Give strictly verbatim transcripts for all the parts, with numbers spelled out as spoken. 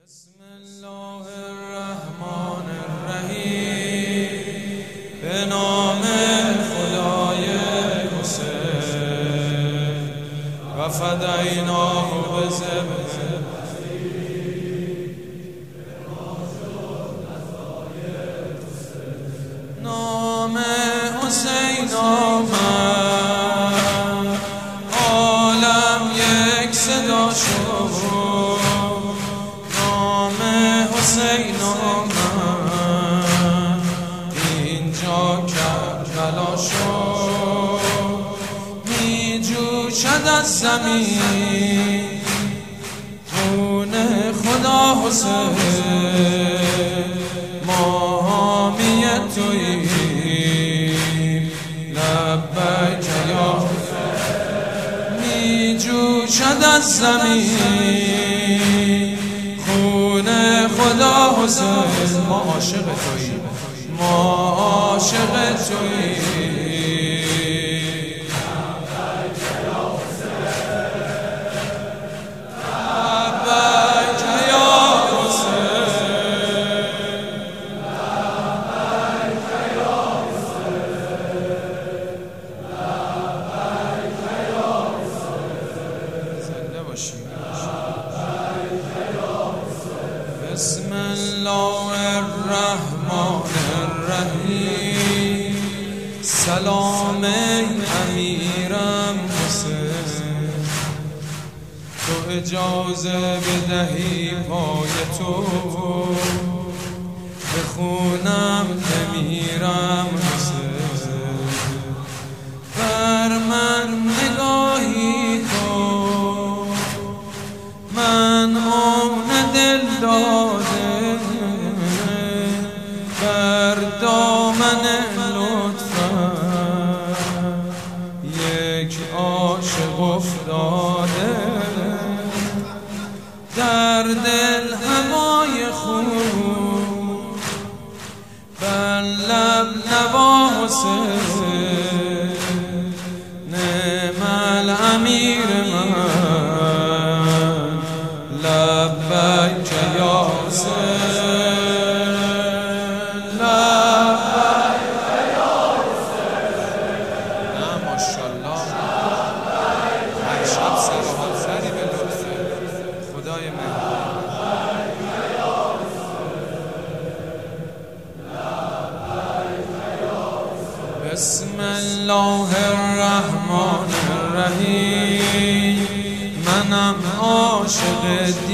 بسم الله الرحمن الرحیم. به نام خدای حسین و فدیناه بذبح. نام حسین آمد، عالم یک صدا شد. نام حسین آمد، اینجا کربلا شد. می جوشد از زمین خون خدا حسین. ما حامی توییم، لبیک یا حسین. می جوشد از زمین خون خدا حسین. ما عاشق توییم، ما عاشق توییم. بسم الله الرحمن الرحیم. سلام امیرم حسین، تو اجازه بدهی پای تو بخونم بمیرم حسین. بر من نگاهی کن، من آن دل داده بر دامن لطفم یک عاشق افتاده. در دل هوای خون بر لب نوا حسین. نعم الامیر من، لبیک یا حسین، لبیک یا حسین. نه ماشاءالله، هر شب سلام سری به لطف خدای مهربان. بسم الله الرحمن الرحیم. منم عاشق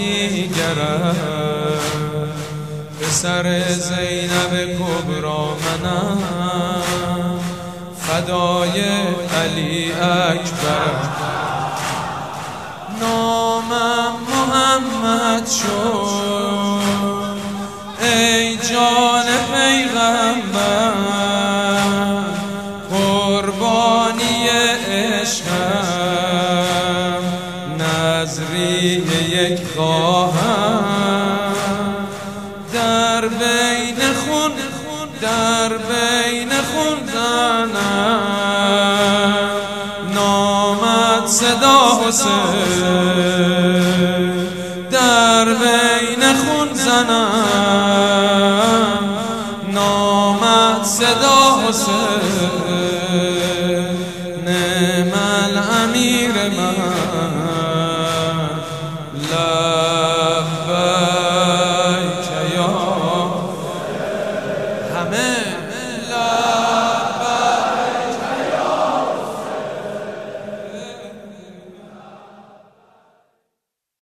دیگرم، پسر زینب کبرا منم، فدای علی اکبر. نامم محمد شد ای جان پیغمبر. قربانی عشقم، نظری یک خواهم. در بین خون، در بین خون زنم، نامت صدا حسین. در بین خون زنم، نامت صدا حسین.